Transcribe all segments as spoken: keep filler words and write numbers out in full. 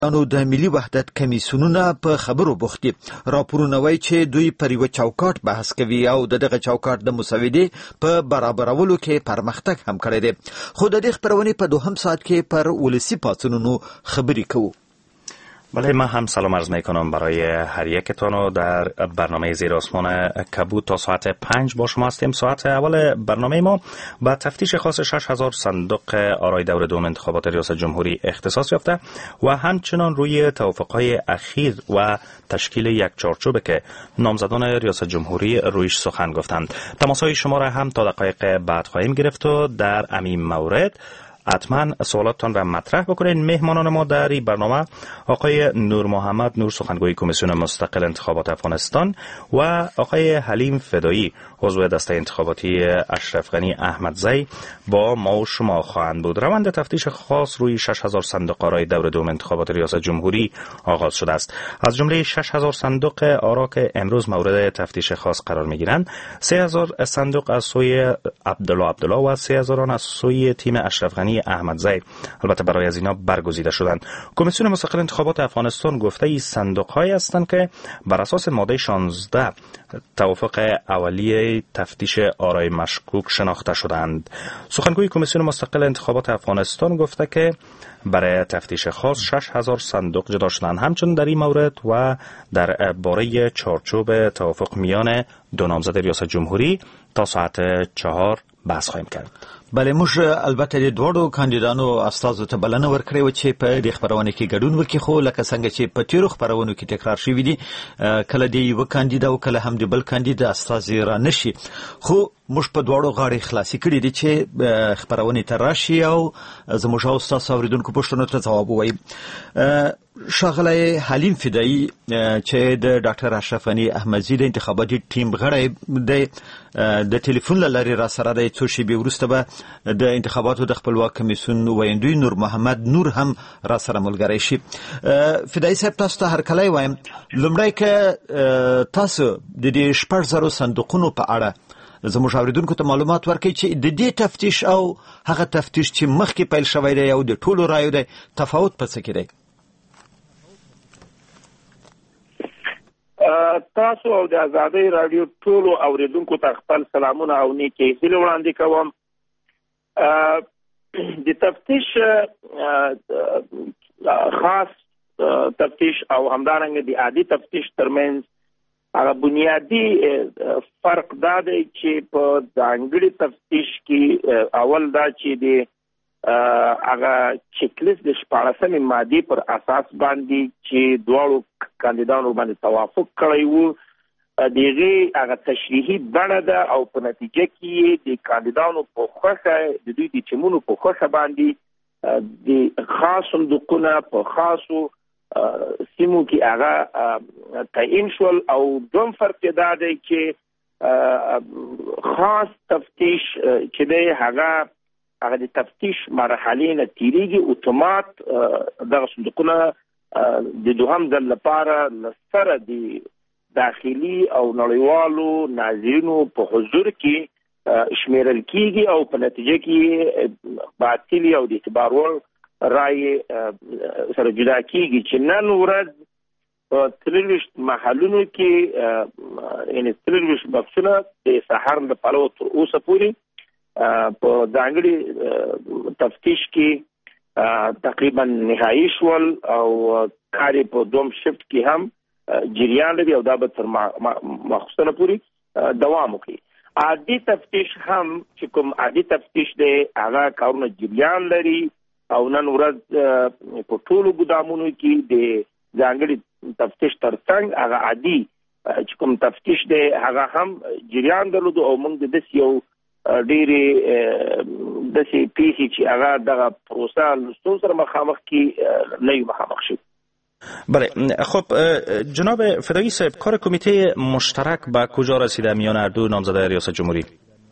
انو د ملي وحدت کمیسیونونه په خبرو بوخت دي. راپورونه وایي چې دوی پر یو چوکاټ بحث کوي او دغه چوکاټ د مسودې په برابرولو کې پرمختګ هم کړی دی. خو د دې خبرونې په دوهم ساعت کې پر ولسی پاڅونونو خبرې کوو. بله، ما هم سلام عرض می کنم برای هر یکتان و در برنامه زیر آسمان کبود تا ساعت پنج با شما هستیم. ساعت اول برنامه ما با تفتیش خاص شش هزار صندوق آرای دور دوم انتخابات ریاست جمهوری اختصاص یافته و همچنان روی توافقهای اخیر و تشکیل یک چارچوب که نامزدان ریاست جمهوری رویش سخن گفتند. تماسهای شما را هم تا دقایق بعد خواهیم گرفت و در همین مورد حتما سوالاتتان را مطرح بکنید. مهمانان ما در این برنامه آقای نور محمد نور، سخنگوی کمیسیون مستقل انتخابات افغانستان، و آقای حلیم فدایی، عضو دسته انتخاباتی اشرف غنی احمدزی با ما و شما خواهند بود. روند تفتیش خاص روی شش هزار صندوق آرای دور دوم انتخابات ریاست جمهوری آغاز شده است. از جمله شش هزار صندوق آرا که امروز مورد تفتیش خاص قرار میگیرند، سه هزار صندوق از سوی عبدالله عبدالله و سه هزار از سوی تیم اشرف غنی احمدزی البته برای از اینا برگزیده شدند. کمیسیون مستقل انتخابات افغانستان گفته این صندوق‌هایی هستند که بر اساس ماده شانزده توافق اولیه تفتیش آرای مشکوک شناخته شدند. سخنگوی کمیسیون مستقل انتخابات افغانستان گفته که برای تفتیش خاص شش هزار صندوق جدا شدند. همچنین در این مورد و در باره چارچوب توافق میان دو نامزد ریاست جمهوری تا ساعت چهار بحث خواهیم کرد. بله، موږ البته د دوړو کاندیدانو استازو ته بلنه ورکړې و چې په دې خبرونه کې ګډون وکړي، خو لکه څنګه چې په تیرو خبرونو کې تکرار شوی دي، کله د یو کاندید او کله هم د بل کاندید استازي را نشي. خو موږ په دوړو غاړې خلاصي کړې دي چې خبرونه ته راشي او زموږ استاد اوریدونکو پوښتنو ته ځواب ووایي. ښاغلی حلیم فدایی چې د ډاکټر اشرف غنی احمدزی د انتخاباتي ټیم غړی دی، د ټلیفون له لارې را سره دی. څو شېبې وروسته به د انتخاباتو د خپلواک کمیسیون ویاندوی نور محمد نور هم را سره ملګری شي. فدایی صاحب، تاسو ته هرکلی وایم. لومړی که تاسو د دې شپږ زرو صندوقونو په اړه زموږ اوریدونکو ته معلومات ورکړئ چې د دې تفتیش او هغه تفتیش چې مخکې پیل شوی دی او د ټولو رایو دی، تفاوت په څه کې دی؟ تاسو او د آزادۍ رادیو ټولو اوریدونکو ته خپل سلامونه او نیکې هیلې وړاندې کوم. د تفتیش خاص تفتیش او همدارنګه د عادي تفتیش ترمنځ هغه بنیادی فرق دا دی چې په ځانګړي تفتیش کې اول دا چې د هغه چیک لیست د شپاړسمې مادې پر اساس باندې چې دواړو کاندیدانو باندې توافق کړی وو، دغه هغه تشریحي بڼه ده او په نتیجه کې د کاندیدانو په خوښه د دوی د ټیمونو په خوښه باندې د خاص صندوقونه په خاصو سیمو کې هغه تعیین شول. او دوم فرق دا دی چې خاص تفتیش چې دی هغه هغه د تفتیش مرحلې نه تیریږي، اتومات دغه صندوقونه د دوهم ځل لپاره سره د داخلي او نړیوالو ناظرینو په حضور کې شمیرل کیږي او په نتیجه کې باطل او د اعتبار وړ رای سره جدا کیږي چې نن ورځ تلویزیون محلونو کې ان تلویزیون بکسونه د سحر د پلو تر اوسه پورې په ځانګړي تفتیش کې تقریبا نهایی شول او کاری په دوم شفت کې هم جریان لري او دا به تر مخصوصه پورې دوام وکړي. عادي تفتیش هم چې کوم عادي تفتیش دی هغه کارونه جریان لري او نن ورځ په ټولو ګدامونو کې د ځانګړي تفتیش ترڅنګ هغه عادي چې کوم تفتیش دی هغه هم جریان درلود او موږ د دې یو ډېرې داسې پیښې چې هغه دغه پروسه له سره مخامخ کې نه یو مخامخ شي. بله، خب جناب فدایی صاحب، کار کمیته مشترک به کجا رسیده میان هر دو نامزده ریاست جمهوری؟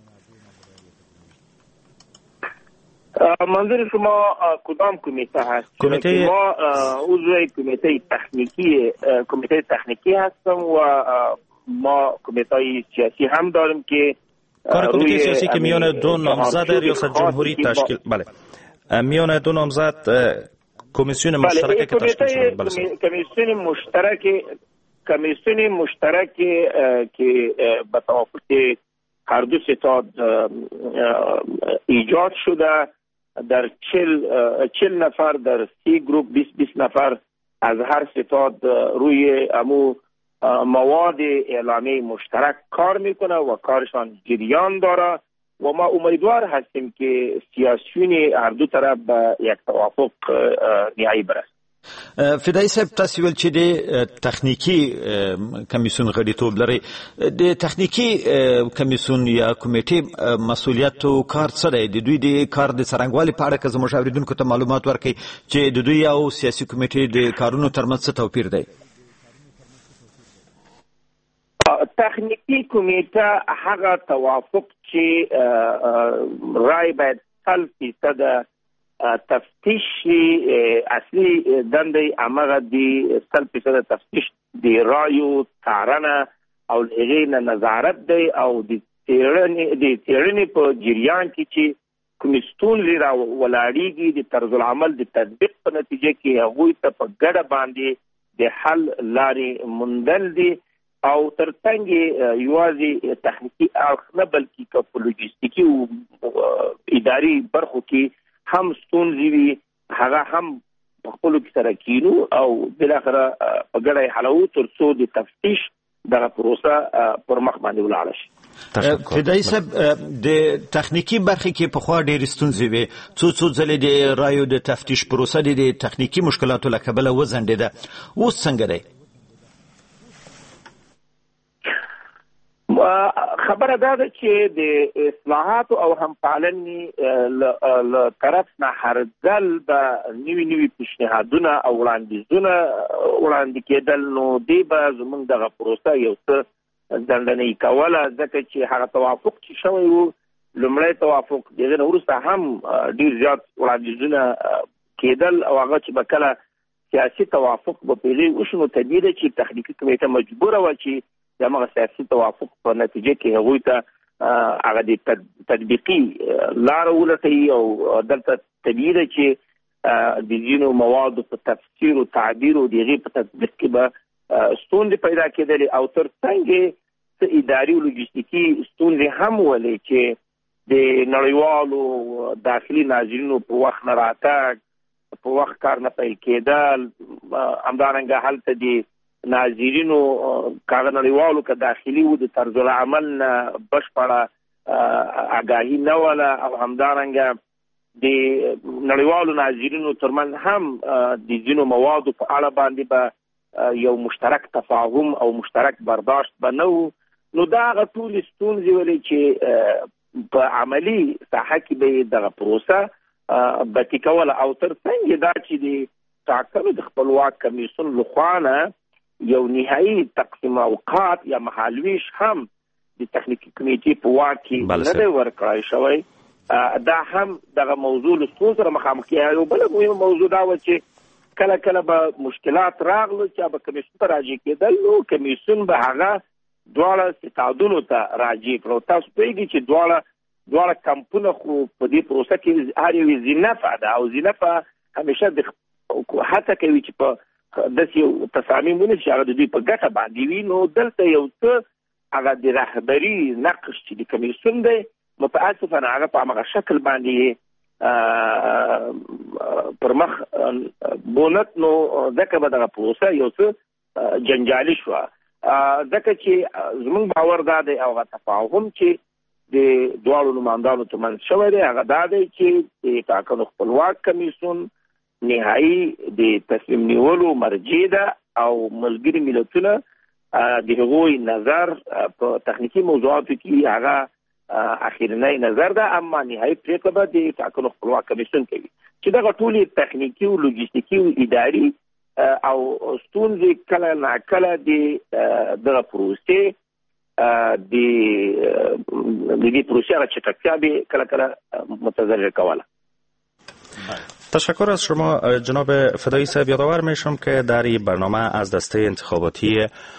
منظور شما کدام کمیته هست؟ کمیته ما عضو کمیته تکنیکی کمیته تکنیکی هستم و ما کمیته سیاسی هم داریم که کار کمیته سیاسی که میان دو نامزد ریاست جمهوری تشکیل، بله، میان دو نامزد کمیسیون مشترک که تشکیل شده. بله، کمیسیون مشترک کمیسیون مشترک که به توافق هر دو ستاد ایجاد شده، در چل چل نفر در سی گروپ بیست بیست نفر از هر ستاد روی امو مواد اعلامی مشترک کار میکنه و کارشان جریان داره و ما امیدوار هستیم که سیاسیون هر دو طرف به یک توافق نهایی برسند. فدایي صاحب، تاسو ویل چې د تخنیکی کمیسیون غړیتوب لري، د تخنیکی کمیسیون یا کمیټې مسؤلیت او کار څه دی؟ د دوی د کار د څرنګوالي په اړه که زموږ اوریدونکو ته معلومات ورکړي چې د دوی او سیاسي کمیټې د کارونو ترمنځ څه توپیر دی؟ تخنیکی کمیټه هغه توافق چې رای باید سل فیصد تفتیش اصلی دنده امغه دی سل فیصد تفتیش دی رایو تارنه او هغې نه نظارت دی او د څېړنې د څېړنې په جریان کې چې کومې ستونزې را ولاړېږي د طرز العمل د تطبیق په نتیجه کې هغوی ته په ګډه باندې د حل لارې موندل دي او ترڅنګ یوازې تخنیکي اړخ نه بلکې که په لوجستیکي او اداري برخو کې هم ستونزې وي هغه هم په خپلو کې سره کینو او بالاخره په ګډه یې حلوو تر څو د تفتیش دغه پروسه پر مخ باندې ولاړه شي. فدایي صاحب، د تخنیکي برخې کې پخوا ډېرې ستونزې وې، څو څو ځلې د رایو د تفتیش پروسه د تخنیکي مشکلاتو له کبله وځنډېده، اوس څنګه دی؟ خبره دا ده چې د اصلاحات او همپالنې له طرف نه هر ځل به نوي نوي پیشنهادونه او وړاندیزونه وړاندې کېدل، نو دی به زموږ دغه پروسه یو څه ځنډنۍ کوله، ځکه چې هغه توافق چې شوی و لومړی توافق د هغې نه وروسته هم ډېر زیات وړاندیزونه کېدل او هغه چې به کله سیاسي توافق به په هغې وشو، نو طبیعي ده چې تخنیکي کمیټه مجبوره وه چې د همغه سیاسي توافق په نتیجه کې هغوی ته هغه د تطبیقي لاره ولټوي او دلته طبیعي ده چې د ځینو موادو په تفسیر او تعبیر او د هغې په تطبیق کې به ستونزې پیدا کېدلې او تر څنګ یې څه اداري او لوجستیکي ستونزې هم ولې چې د نړیوالو داخلي ناظرینو په وخت نه راتګ، په وخت کار نه پیل کېدل، همدارنګه هلته د ناظرینو کاغه نړیوالو که داخلي و د طرز العمل نه بشپړه آګاهي نه وله او همدارنګه د نړیوالو ناظرینو ترمنځ هم د ځینو موادو په اړه باندې به یو مشترک تفاهم او مشترک برداشت به نه و، نو دا هغه ټولې ستونزې ولې چې په عملي ساحه کې به یې دغه پروسه بتي کوله او تر څنګ دا چې د ټاکنو د خپلواک کمیسیون لخوا نه یو نهایی تقسیم اوقات یا مهالویش هم د تخنیکي کمیټې په واک کې نه دی ورکړی شوی. دا هم دغه موضوع له ستونزو سره مخامخ کېږي. یو بله مهمه موضوع دا وه چې کله کله به مشکلات راغلل چې به کمیسیون ته راجع کېدل، نو کمیسیون به هغه دواړه ستادونو ته راجع کړو. تاسو پوهېږئ چې دواړه دواړه کمپونه خو په دې پروسه کې هر یو ذینفع ده او ذینفع همیشه د هڅه کوي چې په داسې یو تصامیم ونیسي چې هغه د دوی په ګټه باندې وي. نو دلته یو څه هغه د رهبري نقش چې د کمیسیون دی متاسفانه هغه په همغه شکل باندې پر مخ بونت، نو ځکه به دغه پروسه یو څه جنجالي شوه، ځکه چې زموږ باور دا دی او هغه تفاهم چې د دواړو نمایندانو ترمنځ شوی دی هغه دا دی چې د ټاکنو خپلواک کمیسیون نهایی د تصمیم نیولو مرجع ده او ملګري ملتونه د هغوی نظر په تخنیکي موضوعاتو کې هغه اخرنی نظر ده، اما نهایی پرېکړه به د ټاکنو خپلواک کمیسیون کوي چې دغه ټولې تخنیکي او لوجستیکي او اداري او ستونزې کله ناکله د دغه پروسې د دې پروسې هغه چټکتیا به کله کله متضرر کوله. تشکر از شما جناب فدایی صاحب. یادآور میشم که در این برنامه از دسته انتخاباتی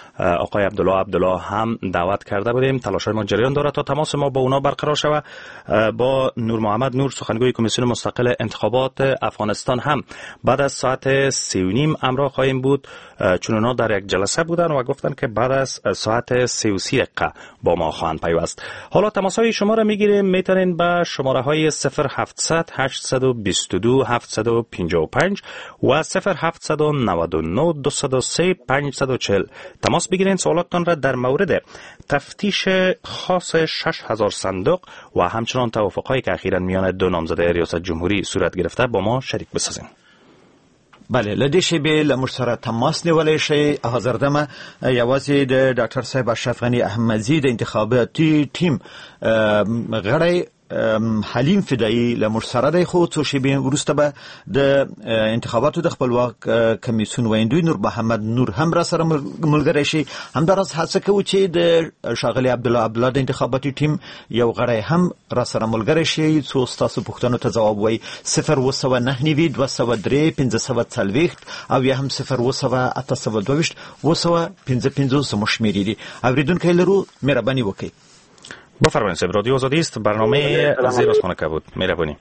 آقای عبدالله عبدالله هم دعوت کرده بودیم. تلاش‌های ما جریان داره تا تماس ما با اونا برقرار شود. با نور محمد نور سخنگوی کمیسیون مستقل انتخابات افغانستان هم بعد از ساعت سی و نیم همراه خواهیم بود، چون اونا در یک جلسه بودن و گفتن که بعد از ساعت سی و سی دقیقه با ما خواهند پیوست. حالا تماس‌های شما را میگیریم، میتونین به شماره های صفر هفتصد هشتصد و بیست و دو هفتصد و پنجاه و پنج و صفر هفتصد و نود و نه دویست و سه پانصد و چهل تماس بگیرین. سوالاتتان را در مورد تفتیش خاص شش هزار صندوق و همچنان توافق‌هایی که اخیراً میان دو نامزد ریاست جمهوری صورت گرفته با ما شریک بسازین. بله، لدې شیبې له موږ سره تماس نیولی شئ. حاضر دمه یوازې د ډاکټر صاحب اشرف غني احمدزي د انتخاباتي ټیم غړی حلیم فدایی له موږ سره دی، خو څو شیبې وروسته به د انتخاباتو د خپلواک کمیسیون ویندوی نور محمد نور هم را سره ملګری شي. همداراز هڅه کوو چې د ښاغلي عبدالله عبدالله د انتخاباتي ټیم یو غړی هم را سره ملګری شي، څو ستاسو پوښتنو ته ځواب وایي. صفر اوه سوه نهه نوي دوه سوه درې پنځه سوه څلوېښت او یا هم صفر اوه سوه اته سوه دوه ویشت اوه سوه پنځه پنځوس زموږ شمېرې دي. اورېدونکی لرو، مهرباني وکړئ. بفرمایید صاحب، رادیو آزادی است، برنامه زیر آسمان کبود. مهربانی.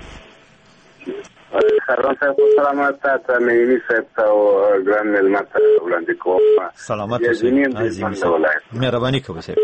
سلام صاحب، سلامت تا مینی صاحب او ګران ملمت وړاندې کوم. سلامت اوسئ عزیز صاحب، مهرباني کوئ صاحب.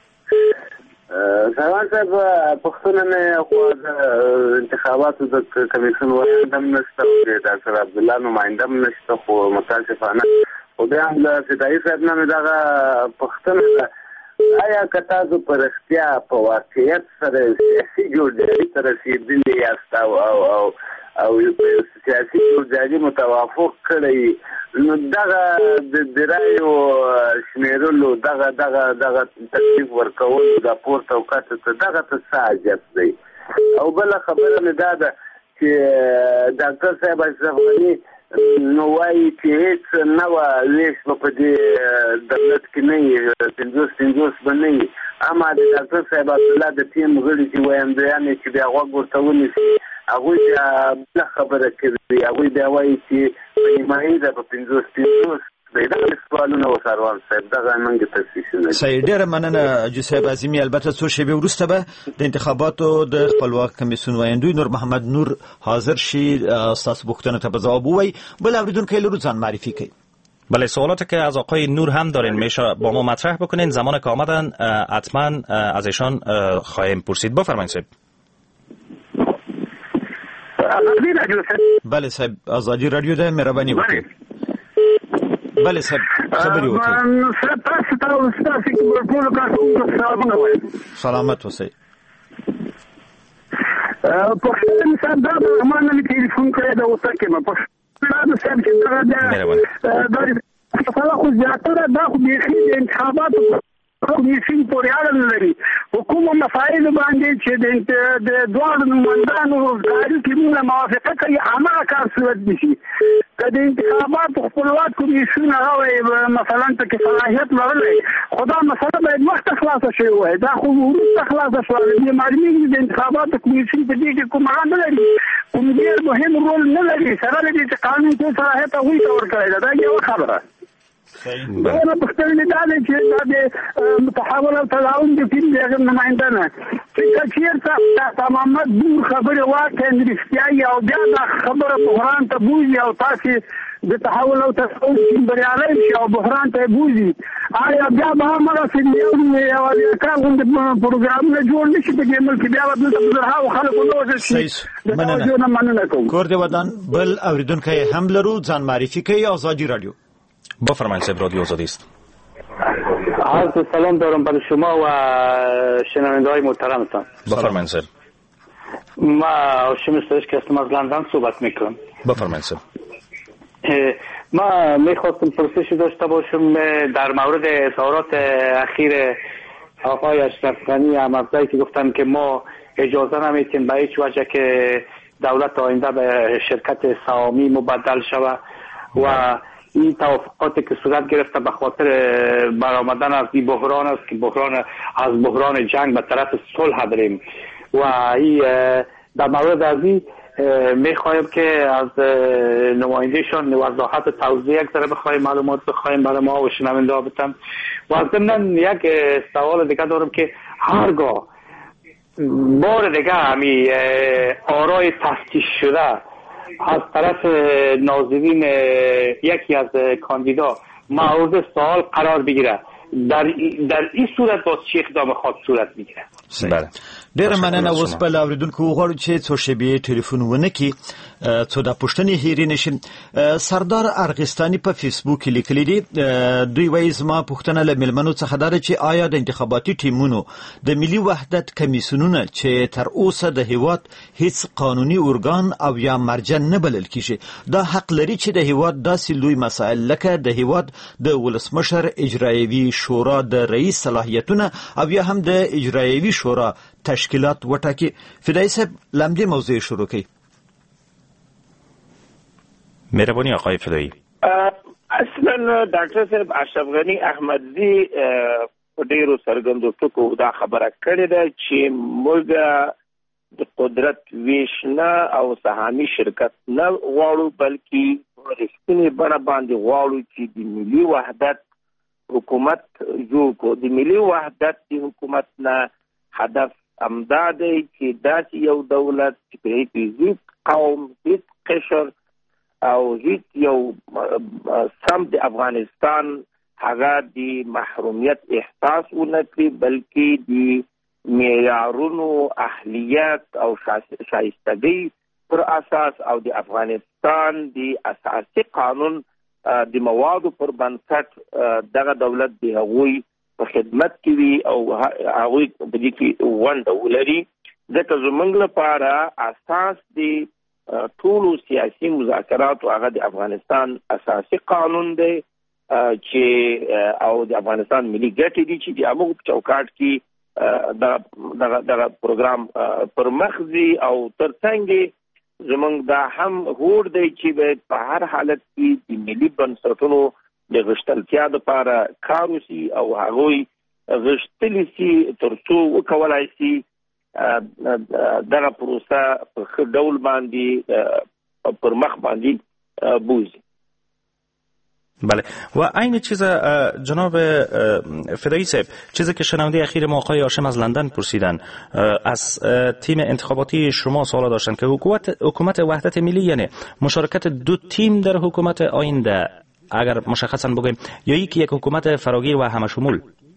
سلام صاحب، پښتون نه خو انتخاباتو د کمیسیون وړاندې نشته، د ډاکټر عبدالله نماینده نشته، خو متاسفانه خو بیا هم د فدایي صاحب نه دغه پښتون آیا که تاسو په رښتیا په واقعیت سره سیاسي جوړجاړي ته رسېدلي یاست او او او سیاسي جوړجاړي متوافق کړی، نو دغه د رایو شمېرلو دغه دغه دغه تکلیف ورکولو دا پورته او کښته ته دغه ته څه حاجت دی؟ او بله خبره مې دا ده چې ډاکټر صاحب اشرف غني نو وایي چې هېڅ نوه ویش به په دې دولت کې نه وي، پنځوس پنځوس به نه وي. اما د ډاکټر صاحب عبدالله د ټیم غړي چې ویاندویان یې چې بیا غوږ ورته ونیسي، هغوی بیا بله خبره کوي، هغوی بیا وایي چې په نیمایي ده په پنځوس پنځوس. دغه سوالونه وساروان صاحب دغه منګ تاسیسونه. صحیح، ډېره مننه جو صاحب عظیمي. البته څو شیبې وروسته به د انتخاباتو د خپلواک کمیسیون ویندوی نور محمد نور حاضر شي، ستاسو پوښتنو ته به ځواب ووایي. بل اورېدونکی لرو، ځان معرفي کړئ. بله، سوالاتی که از آقای نور هم دارین میشه با ما مطرح بکنین، زمان که آمدن حتما از ایشان خواهیم پرسید. بفرمایید صاحب. آزادی رادیو صاحب. بله صاحب، آزادی رادیو ده، مهرباني وکړئ. بله صاحب، خبرې وکړئ. تاسو ته تاسو کې ټول کارونه سلامونه وایم. سلامت اوسئ. پښتون صاحب دا ما نه ټلیفون کړی دا اوسه کې ما پښتون صاحب چې دا دا دا خو زیاتره دا خو بیخي د انتخاباتو کمیسیون پورې اړه لري. حکومت مسایل باندې چې د دواړو نمایندانو روزګاري کې موږ موافقه کوي، هماغه کار صورت نشي. که د انتخاباتو خپلواک کمیسیون هغه مثلا پکې صلاحیت لرلی، خو دا مسله باید مخکې خلاصه شوې وای، دا خو وروسته خلاصه شوه. دې معلومېږي د انتخاباتو کمیسیون په دې کې کوم هغه نه لري، کوم ډېر مهم رول نه لري، سره له دې چې قانون کې صلاحیت هغوی ته ورکړی ده. دا یوه خبره. دا پښتون نه دا چې دا د متحول او تضامن د ټیم د هغه نماینده نه چې چیرته تمامت دور خبره واقعا رښتیا او بیا دا خبره بحران ته بوزي او تاسو د تحول او تضامن بریالي شي او بحران ته بوزي. آیا بیا به هغه څه یو یو کار غوښتل پروګرام نه جوړ نشي په دې ملک بیا به د هغو خلکو نو شي. مننه کوم. کور دی ودان. بل اوریدونکي هم لرو، ځان معرفي کوي. آزادی رادیو. بفرمایید صاحب، رادیو آزادی است. عرض سلام دارم برای شما و شنونده های محترمتان. بفرمایید صاحب. ما هاشم سرش که هستم از لندن صحبت میکنم. بفرمایید صاحب. ما میخواستم پرسشی داشته باشم در مورد اظهارات اخیر آقای اشرف غنی احمدزی که گفتن که ما اجازه نمیتیم به هیچ وجه که دولت آینده به شرکت سهامی مبدل شود و این توافقاتی که صورت گرفته به خاطر برآمدن از این بحران است که بحران از بحران جنگ به طرف صلح بریم و این در مورد از این میخوایم که از نمایندهشان وضاحت توضیح یک ذره بخوایم، معلومات بخوایم برای ما و شنونده ها بتن. و ضمن یک سوال دیگه دارم که هرگاه بار دیگه همی آرای تفتیش شده از طرف ناظرین یکی از کاندیدا مورد سوال قرار بگیره، در در این صورت با چه اقدام خاص صورت میگیره؟ بله. ډیر مننه. اوس په اوریدونکو غواړو چې څو شیبې ټلیفون ونه کی څو د پښتنې هېرې نشي. سردار ارغستاني په فیسبوک کې لیکلي دي، دوی وایي زما پوښتنه له ملمنو څخه دا چې آیا د انتخاباتي ټیمونو د ملي وحدت کمیسیونونه چې تر اوسه د هیواد هیڅ قانوني ارګان او یا مرجع نه بلل کیږي دا حق لري چې د هیواد داسې لوی مسائل لکه د هیواد د ولسمشر اجرایوي شورا د رئیس صلاحیتونه او یا هم د اجرایوي شورا تشکیلات وټاکي. فدای صاحب لمدې موضوع شروع کړي. مهرباني آقای فدایی. اصلا ډاکټر صاحب اشرف غنی احمدزی په ډیرو څرګندو ټکو دا خبره کړې ده چې موږ د قدرت ویش نه او سهامي شرکت نه غواړو، بلکې رښتینې بڼه باندې غواړو چې د ملي وحدت حکومت جوړ کړو. د ملي وحدت د حکومت نه هدف امدا دی چې داسې یو دولت چې په هیڅ قوم، هیڅ قشر او هیڅ یو سم د افغانستان هغه د محرومیت احساس ونه کړي، بلکې د معیارونو، اهلیت او شایستګۍ پر اساس او د افغانستان د اساسي قانون د موادو پر بنسټ دغه دولت د هغوی په خدمت کې وي او هغوی په دې کې ونډه ولري. ځکه زموږ لپاره اساس د ټولو سیاسي مذاکراتو هغه د افغانستان اساسي قانون دی چې او د افغانستان ملي ګټې دي چې د هغو په چوکاټ کې دغه دغه پروګرام پر مخ ځي او ترڅنګ زموږ دا هم هوډ دی چې باید په هر حالت کې د ملي بنسټونو د غښتلتیا لپاره کار وشي او هغوی غښتلي سي تر څو وکولای شي دغه پروسه په ښه ډول باندې پر مخ باندې بوزي. بله و این چیز جناب فدایی صاحب، چیزی که شنونده اخیر ما آقای هاشم از لندن پرسیدن، از تیم انتخاباتی شما سوال داشتن که حکومت حکومت وحدت ملی یعنی مشارکت دو تیم در حکومت آینده، اگر مشخصا بگویم، یا یکی یک حکومت فراگیر و همشمول؟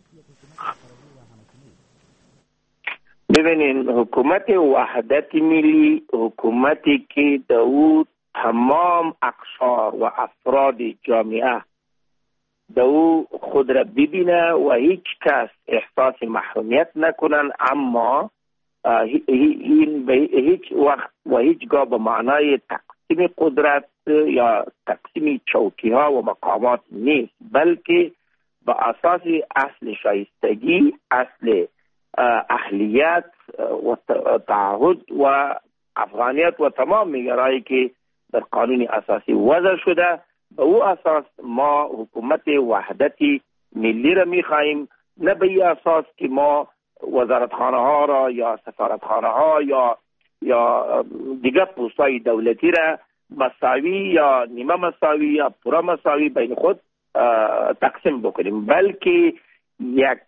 ببینین حکومت وحدت ملی حکومتی که دو تمام اقشار و افراد جامعه دو خود را ببینه و هیچ کس احساس محرومیت نکنن، اما این به هیچ وقت و هیچگاه به معنای تقسیم قدرت یا تقسیم چوکی ها و مقامات نیست، بلکه به اساس اصل شایستگی، اصل اهلیت و تعهد و افغانیت و تمام معیارهایی که در قانون اساسی وضع شده، به او اساس ما حکومت وحدتی ملی را میخواهیم، نه به این اساس که ما وزارتخانه ها را یا سفارتخانه ها یا یا دیگر پست‌های دولتی را مساوی یا نیمه مساوی یا پورا مساوی بین خود تقسیم بکنیم، بلکه یک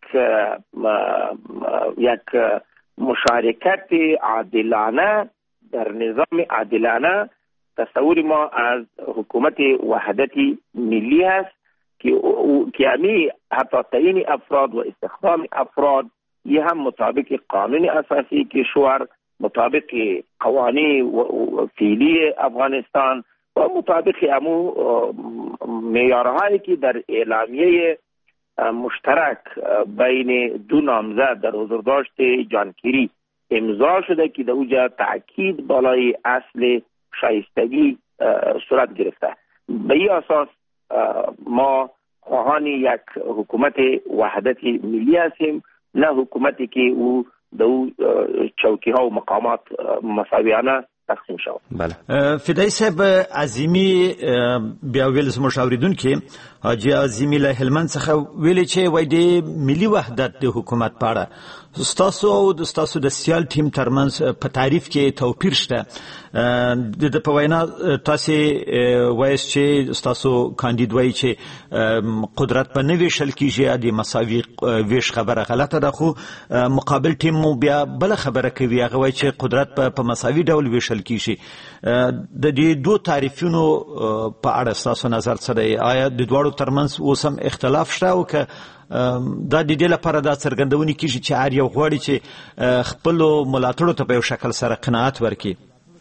یک مشارکت عادلانه در نظام عادلانه تصور ما از حکومت وحدتی ملی است که که همی حتی تعیین افراد و استخدام افراد یہ هم مطابق قانون اساسی کشور، مطابق قوانین فعلی افغانستان و مطابق امو معیارهایی که در اعلامیه مشترک بین دو نامزد در حضورداشت جان کری امضا شده که در اوجا تاکید بالای اصل شایستگی صورت گرفته. به این اساس ما خواهان یک حکومت وحدتی ملی هستیم، نه حکومتی که او دو چوکی ها و مقامات مساویانه تقسیم شو. بله. فدای صاحب عظیمی بیا ویل زموږ اوریدونکو حاجی عظیمی له هلمند څخه ویل چې وای د ملي وحدت د حکومت په اړه ستاسو او د ستاسو د سیال ټیم ترمنځ په تعریف کې توپیر شته. د په وینا تاسو وایي چې ستاسو کاندید وایي چې قدرت په نوې شل کېږي د مساوي ویش خبره غلطه ده، خو مقابل ټیم مو بیا بل خبره کوي، هغه وایي چې قدرت په مساوي ډول ویشل کېږي. د دې دوه تعریفونو په اړه ستاسو نظر څه دی؟ آیا د دواړو ترمنځ اوس هم اختلاف شته او که دا د دې لپاره دا څرګندونې کېږي چې هر یو غواړي چې خپلو ملاتړو ته په یو شکل سره قناعت ورکړي؟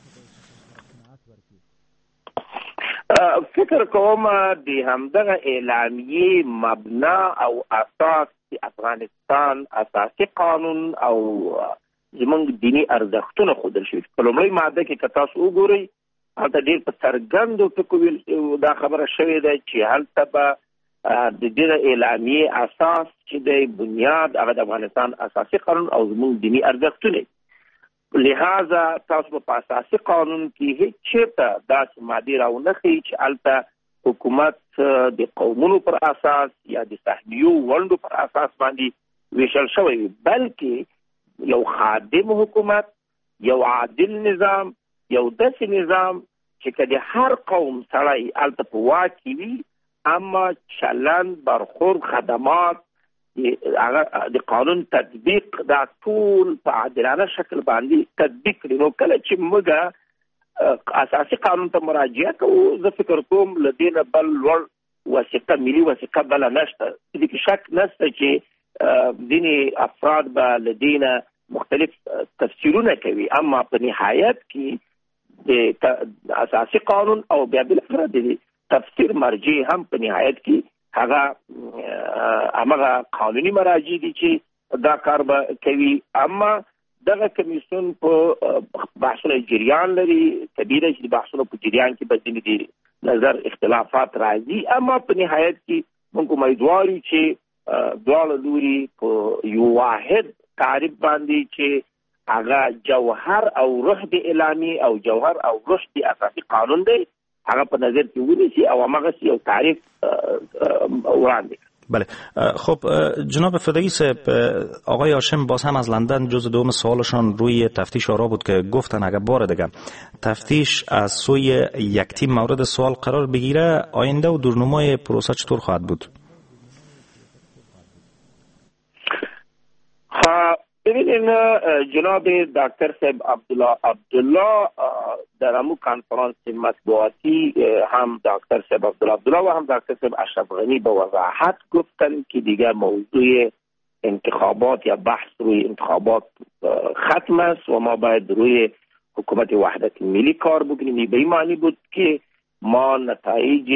فکر کوم د همدغه اعلامیې مبنا او اساس د افغانستان اساسي قانون او زمونږ دینی ارزښتونه ښودل شوي. په لومړۍ ماده کې که تاسو وګورئ هلته ډېر په څرګندو ټکو دا خبره شوې ده چې هلته به د دې اعلامیې اساس چې دی بنیاد هغه د افغانستان اساسي قانون او زمونږ دینی ارزښتونه. لہذا تاسو په اساسي قانون کې هیڅ چېرته داسې مادې راونخښي چې هلته حکومت د قومونو پر اساس یا د سهمیو ونډو پر اساس باندې ویشل شوی وي، بلکې یو خادم حکومت، یو عادل نظام، یو داسې نظام چې که د هر قوم سړی هلته په واک کې وي اما چلند، برخورد، خدمات، د قانون تطبیق دا ټول په عادلانه شکل باندې تطبیق کړي. نو کله چې موږ اساسي قانون ته مراجعه کوو زه فکر کوم له دې نه بل لوړ وثیقه ملي وثیقه بله نشته. دې کې شک نشته چې ځینې افراد به له دې نه مختلف تفسیرونه کوي، اما په نهایت کې د اساسي قانون او بیا بالاخره د تفسیر مرجع هم په نهایت کې هغه همغه قانوني مراجع دي چې دا کار به کوي. اما دغه کمیسیون په بحثونو جریان لري، طبیعي ده چې د بحثونو په جریان کې به ځینې د نظر اختلافات راځي، اما په نهایت کې موږ امیدوار یو چې دواړه لوري په یو واحد تعریف باندې چې هغه جوهر او روح د اعلامیې او جوهر او روح د اساسي قانون دی هغه په نظر کې ونیسي او همغسې یو تعریف وړاندې. بله. خب جناب فدایی صاحب، آقای هاشم باز هم از لندن جز دوم سوالشان روی تفتیش آرا بود که گفتن اگر بار دیگه تفتیش از سوی یک تیم مورد سوال قرار بگیره آینده و دورنمای پروسه چطور خواهد بود؟ ببینین جناب دکتر صاحب عبدالله عبدالله در همون کنفرانس مطبوعاتی هم دکتر صاحب عبدالله عبدالله و هم دکتر صاحب اشرف غنی به وضاحت گفتن که دیگر موضوع انتخابات یا بحث روی انتخابات ختم است و ما باید روی حکومت وحدت ملی کار بکنیم. به این معنی بود که ما نتایج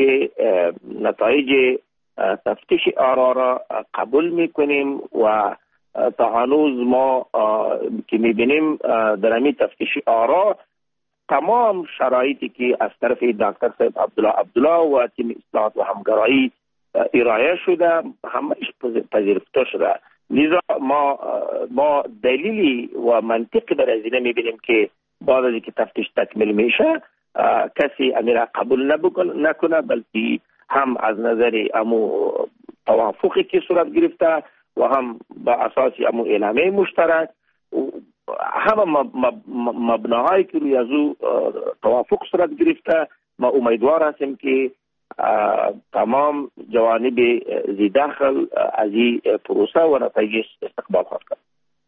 نتایج تفتیش آرا را قبول میکنیم و تا هنوز ما که میبینیم در همین تفتیش آرا تمام شرایطی که از طرف دکتر صاحب عبدالله عبدالله و تیم اصلاحات و همکاری ارائه شده همش پذیرفته شده. لذا ما ما دلیلی و منطقی در از اینه میبینیم که بعد از اینکه تفتیش تکمیل میشه کسی امیر قبول نکنه، بلکه هم از نظر امو توافقی که صورت گرفته و هم با اساس امو اعلامیه مشترک همه مبناهایی که روی از او توافق صورت گرفته ما امیدوار هستیم که تمام جوانب زی داخل از این پروسه و نتایج استقبال خواهد کرد.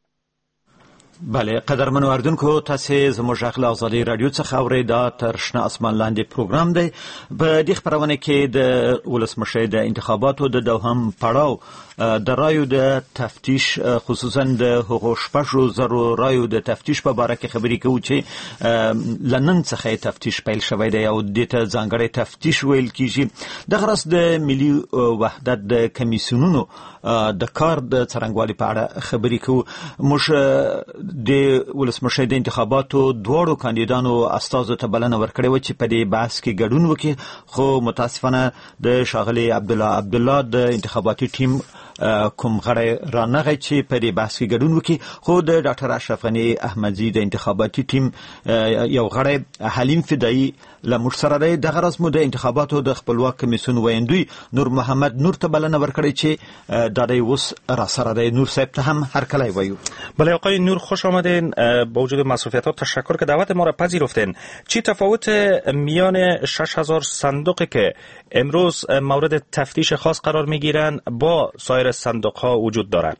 بله، قدرمنو اردوونکو تاسو زموږ غږ له ازادي رادیو څخه اورئ. دا تر شنه اسمان لاندې پروګرام دی. په دې خپرونه کې د ولسمشر د انتخاباتو د دوهم پړاو د رایو د تفتیش خصوصا د هغو شپږو زرو رایو د تفتیش په باره کې خبرې کوو چې لنن څخه تفتیش پیل شوی دی او د ته ځانګړی تفتیش ویل کیږي. دغه راس د ملي وحدت د کمیسیونونو د کار د څرنګوالي په اړه خبرې کوو. موږ د ولسمشر د انتخاباتو دواړو کاندیدانو استازو ته بلنه ورکړې و چې په دې بحث کې ګډون وکړي، خو متاسفانه د ښاغلي عبدالله عبدالله د انتخاباتي ټیم کوم غړی رانغی چې په دې بحث کې ګډون وکړي. خو د ډاکټر اشرف غنی احمدزي د انتخاباتي ټیم یو غړی حلیم فدایي له موږ سره دی. دغه ورځ مو د انتخاباتو د خپلواک کمیسیون ویاندوی نور محمد نور ته بلنه ورکړې چې دا دی اوس را سره دی. نور صاحب ته هم هر کله وایو. بله آقای نور خوش آمدین. با وجود مصروفیتات تشکر که دعوت ما را پذیرفتین. چی تفاوت میان شش هزار صندوقی که امروز مورد تفتیش خاص قرار میگیرن با سایر صندوق ها وجود دارد؟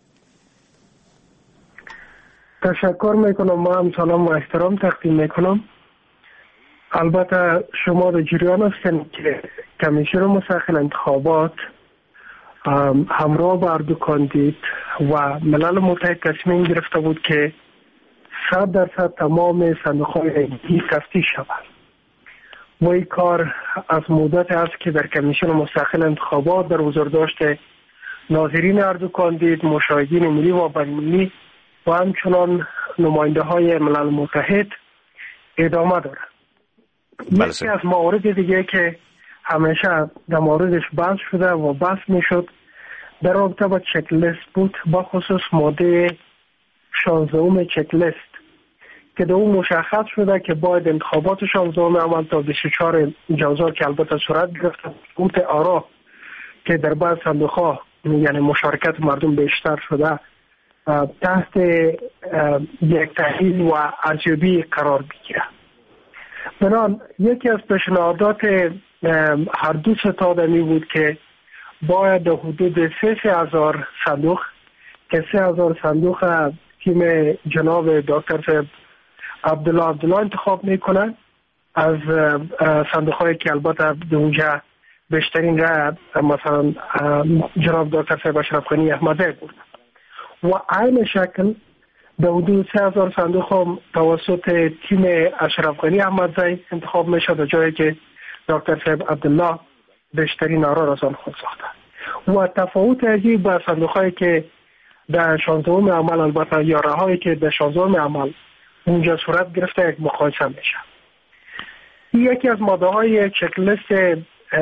تشکر میکنم. ما هم سلام و احترام تقدیم میکنم. البته شما در جریان هستین که کمیسیون مستقل انتخابات همراه با اردو کاندید و ملل متحد تصمیم گرفته بود که صد درصد تمام صندوق‌های رایگیری تفتیش شود و این کار از مدت است که در کمیسیون مستقل انتخابات در حضور داشته ناظرین اردو کاندید، مشاهدین ملی و بین‌المللی و همچنان نماینده های ملل متحد ادامه دارد. یکی از موارد دیگه که همیشه در موردش بحث شده و بحث میشد در رابطه با چک لیست بود، با خصوص ماده شانزدهم چک لیست که در اون مشخص شده که باید انتخابات شانزدهم عمل تا بیست و چهار جوزار که البته صورت گرفته بود آرا که در بعض صندوق‌ها یعنی مشارکت مردم بیشتر شده تحت یک تحلیل و ارزیابی قرار بگیره. بنابراین یکی از پیشنهادات هر دو ستادمی بود که باید حدود سه هزار صندوق که سه هزار صندوق تیم جناب دکتر صاحب عبدالله عبدالله انتخاب میکنن از صندوق هایی که البته در اونجا بیشترین رای مثلا جناب دکتر صاحب اشرف غنی احمدزی بود و عین شکل در حدود سه هزار صندوق هم توسط تیم اشرف غنی احمدزی انتخاب میشه در جایی که دکتر صاحب عبدالله بیشترین آرا را از آن خود ساخته و تفاوت عجیب با صندوق هایی که در شانزدهم عمل البته یا راهایی که در شانزدهم عمل اونجا صورت گرفته یک مقایسه میشه. یکی از ماده های چک لیست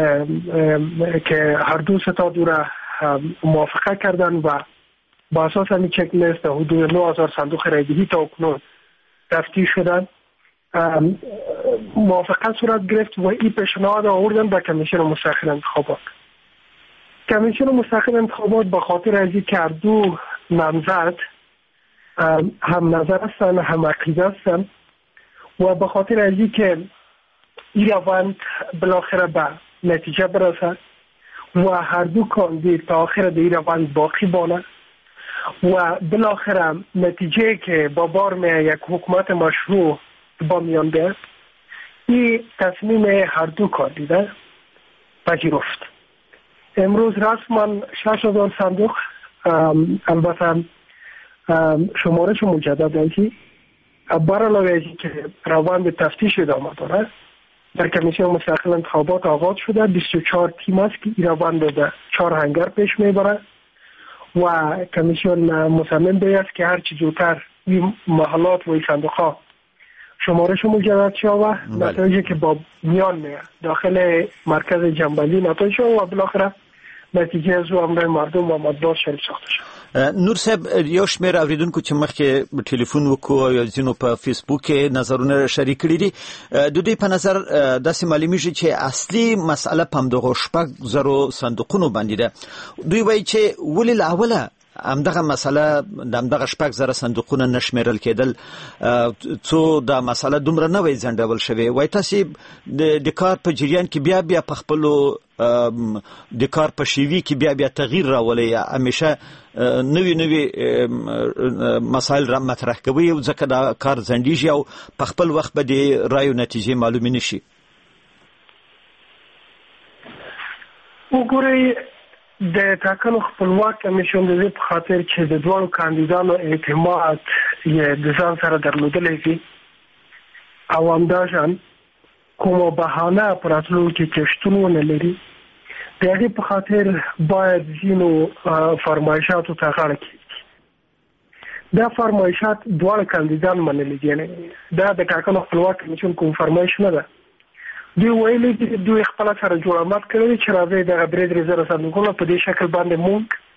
که هر دو ستاد را موافقه کردن و با اساس همین چک لیست حدود نه هزار صندوق رایگیری تا اکنون تفتیش شدن موافقت صورت گرفت و این پیشنهاد آوردن به کمیسیون مستقل انتخابات. کمیسیون مستقل انتخابات به خاطر از اینکه هر دو نامزد هم نظر هستن هم عقیده هستن و به خاطر از اینکه این روند بالاخره به نتیجه برسد و هر دو کاندید تا آخر در این روند باقی بانه و بالاخره نتیجه که با بار می یک حکومت مشروع با میان بیاد، این تصمیم هر دو کاندید پذیرفت. امروز رسما شش هزار صندوق البته شمارش مجدد هستی بر علاوه از که روند تفتیش ادامه داره در کمیسیون مستقل انتخابات آغاز شده. بیست و چهار تیم است که این روند در چهار هنگر پیش میبره و کمیسیون مصمم به است که هرچی زودتر این محلات و این صندوق ها شمارش مجدد شود، نتایجی که با میان میاد داخل مرکز جنبندی نتایج شود و بالاخره نتیجه از امر مردم و مطبوعات شریک ساخته شد. نور صاحب یو شمیر اوریدونکو چې مخکې ټلیفون وکړو یا ځینو په فیسبوک کې نظرونه شریک کړي دي د دې په نظر داسې معلومیږي چې اصلي مسأله په همدغه شپږ زرو صندوقونو باندې ده. دوی وایي چې ولې له اوله همدغه مسأله د همدغه شپږ زره صندوقونه نشمیرل کېدل څو دا مسأله دومره نه وای ځنډول شوې. وایي تاسې د کار په جریان کې بیا بیا په خپلو د کار په شیوي کې بیا بیا تغییر راولي یا همیشه نوی نوی مسائل را مطرح کوي ځکه دا کار ځنډیږي او په خپل وخت به د رایو نتیجې معلومې نشي. وګورئ د ټاکنو خپلواک کمیسیون د دې په خاطر چې د دوه کاندیدانو اعتماد یې د ځان سره درلودلی وي او همداشان کومه بهانه پر راتلونکي کې شتون ونه لري د هغې په خاطر باید ځینو فرمایشاتو ته غاړه کېږدي. دا فرمایشات دواړه کاندیدان منلي دي، دا د ټاکنو خپلواک کمیسیون کوم فرمایش نه ده. دوی ویلي دي دوی خپله سره جوړ آمد کړی چې راځئ دغه درې درې زره صندوقونه په دې شکل باندې مونږ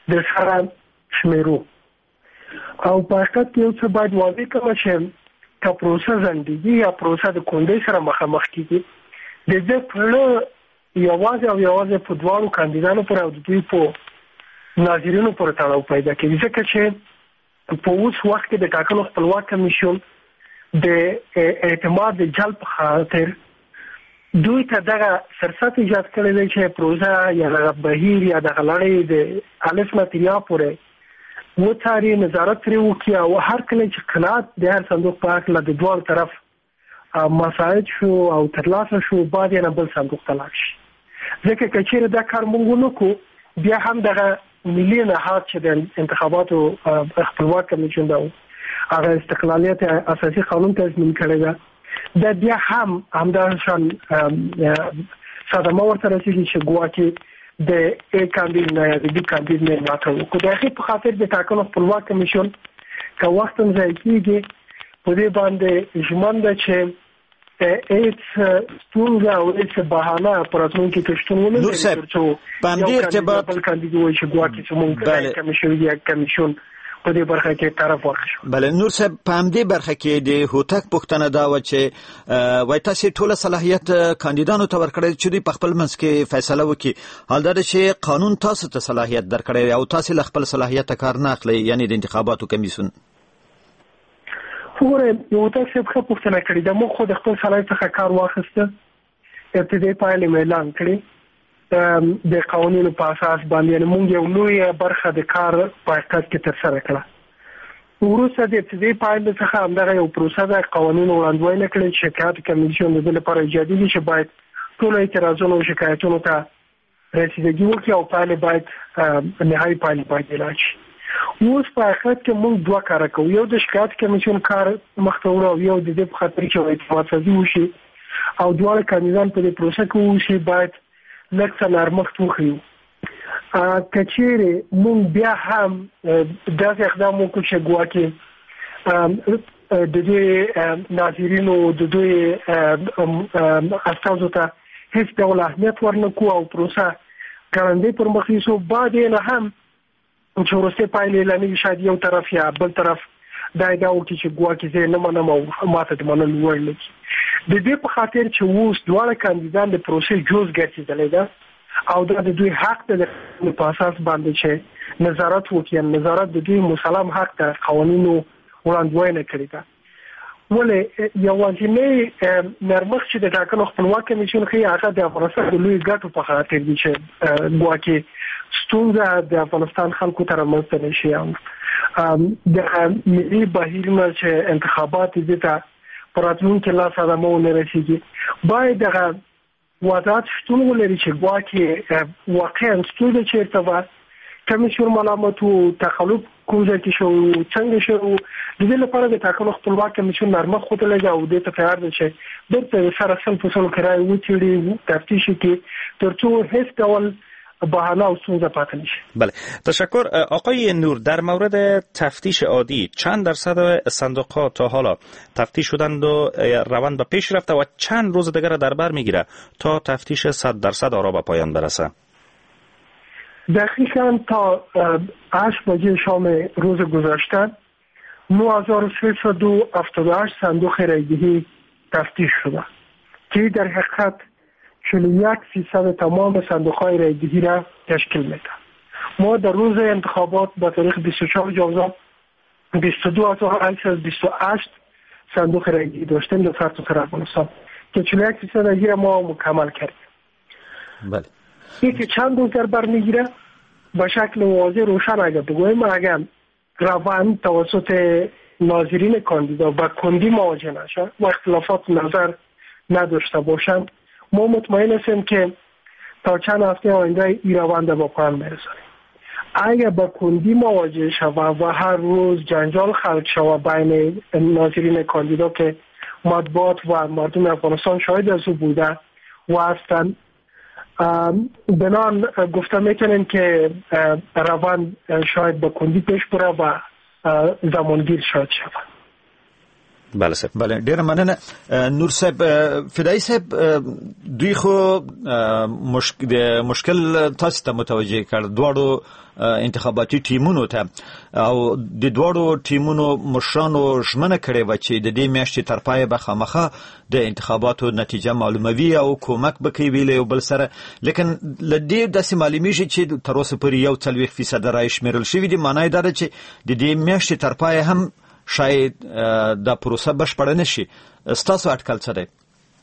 د سره شمیرو او په حقیقت کې یو څه باید واضح کړم چې که پروسه ځنډېږي یا پروسه د کونډې سره مخامخ کېږي د دې پړه یوازې او یوازې په دواړو کاندیدانو پر او د دوی په ناظرینو پر تړاو پیدا کوي ځکه چې په اوس وخت کې د ټاکنو خپلواک کمیشن د اعتماد د جلب خاطر دوی ته دغه سرسات ایجاد کړی دی چې پروژه یا دغه بهیر یا دغه لړۍ د الف نه تر یا پورې وڅاري نظارت پرې وکړي او هر کله چې قناعت د هر صندوق په اړه د دوه طرف مساعد شو او ترلاسه شو بعد یې نه بل صندوق ته لاړ شي ځکه که چیرې دا کار مونږ ونکړو بیا هم دغه ملي نهاد چې د انتخاباتو خپلواک کمیشن دا هغه استقلالیت اساسي قانون تضمین کړی ده دا بیا هم همداشان صدمه ورته رسیږي چې ګواکې د ا کاندید نه یا د بي کاندید نه ماته وکړو د هغې په خاطر د ټاکنو خپلواک کمیشن که وخت هم ضایع کېږي په دې باندې ژمن ده چې هیڅ ستونزه او هیڅ بهانه پر راتلونکي کې شتون ونه لري ترڅو په همدې ارتباط بل کاندید وایي چې ګواکې چې مونږ کمیشن یا کمیشن په دې برخه کې طرف ورکړو. بله نور صاحب په همدې برخه کې د هوتک پوښتنه دا و چې وایي تاسې ټوله صلاحیت کاندیدانو ته ورکړی چې دوی په خپل منځ کې فیصله وکړي حال دا ده چې قانون تاسو ته صلاحیت درکړی او تاسې له خپل صلاحیته کار نه اخلئ یعنې د انتخاباتو کمیسیون. وګورئ د هوتک صاحب ښه پوښتنه کړې ده موږ خو د خپل صلاحیت څخه کار واخیسته ابتدایي پایلې مو اعلان کړې د قوانینو په اساس باندې یعنې موږ یو لویه برخه د کار په حقیقت کې ترسره کړه وروسته د ابتدایي پایلې څخه همدغه یو پروسه ده قوانینو وړاندوینه کړې چې شکایت کمیسیون د دې لپاره ایجادي دي چې باید ټولو اعتراضونو او شکایتونو ته رسیدګي وکړي او پایلې باید نهایي پایلې باید اعلان شي. اوس په حقیقت کې موږ دوه کار کوو یو د شکایت کمیسیون کار مخته وړو او یو د دې په خاطر چې اعتماد سازي وشي او دواړه کاندیدان په دې پروسه کې وشي باید لږ څه نرمښت وښیو. که چیرې موږ بیا هم داسې اقدام وکړو چې ګواکې د دوی ناظرینو د دوی استازو ته هیڅ ډول اهمیت ورنکړو او پروسه ګړندۍ پر مخ یوسو بعد یې نه هم چې وروستۍ پایلې اعلانوي شاید یو طرف یا بل طرف دا ادعا وکړي چې ګواکې زه یې نه منم او ماته د منلو وړ نه کړي. د دې په خاطر چې اوس دواړه کاندیدان د پروسې جز ګرځېدلی ده او دا د دوی حق ده په اساس باندې چې نظارت وکړي نظارت د دوی مسلم حق ده قوانینو وړاندوینه کړې ده ولې یوازینی نرمښت چې د ټاکنو خپلواک کمیسیون ښیي هغه د افغانستان د لویو ګټو په خاطر دي چې ګواکې ستونزه د افغانستان خلکو ته رامنځته نه شي د ملي بهیرونه چې انتخابات دي ته پر راتلونکي لاس ادامه ونه رسېږي باید دغه وضاحت شتون ولري چې ګواکې واقعا ستونزه چېرته وه کمیسیون ملامت و تخلف کوم ځای کې شو څنګه شو د دې لپاره د ټاکنو خپلواک کمیسیون نرمښت ښودلی ده او دې ته تیار دی چې بیرته سره سل په سلو کې رایې وڅېړي تفتیش کړي تر څو هیڅ ډول بهانه او ستونزه پاتې نشي. بله تشکر. آقای نور در مورد تفتیش عادی چند درصد صندوق‌ها تا حالا تفتیش شدند و روند به پیش رفته و چند روز دیگر در بر میگیره تا تفتیش صد درصد آرا به پایان برسه؟ دقیقاً تا هشت بجه شام روز گذشته نه هزار و سیصد و هفتاد و هشت صندوق رایگیری تفتیش شده که در حقیقت چهل و یک فیصد تمام صندوق‌های رایگیری را تشکیل میده. ما در روز انتخابات با تاریخ بیست و چهار ژانویه بیست و دو هزار و هشتصد و بیست و هشت صندوق رایگیری داشتیم در سرتاسر افغانستان که چهل و یک فیصد از ما مکمل کردیم. بله. یکی چند روز در بر میگیره به شکل واضح روشن اگر بگوییم اگر روند توسط ناظرین کاندیدا با کندی مواجه نشه و اختلافات نظر نداشته باشند ما مطمئن هستیم که تا چند هفته آینده این روند با پایان برسانیم. اگر با کندی مواجه شود و هر روز جنجال خلق شود بین ناظرین کاندیدا که مطبوعات و مردم افغانستان شاهد از او بوده و هستند بنان گفته میکنیم که روند شاید با کندی پیش بره و زمانگیر شاید شود. بله صاحب. بله ډیر مننه نور صاحب. فدای صاحب دوی خو مشکل مشکل تاسو ته متوجه کړ دواړو انتخاباتي ټیمونو ته او د دواړو ټیمونو مشرانو ژمنه کړې و چې د دې میاشتې تر پایه به خامخا د انتخاباتو نتیجه معلوموي او کومک به کوي له بل سره، لیکن لدې داسې معلومیږي چې تر اوسه پورې یو څلوېښت فیصد رایې شمیرل شوي دي. معنی دا ده چې د دې میاشتې تر پایه هم شاید دا پروسه بشپړه نشي. ستاسو اټکل څه دی؟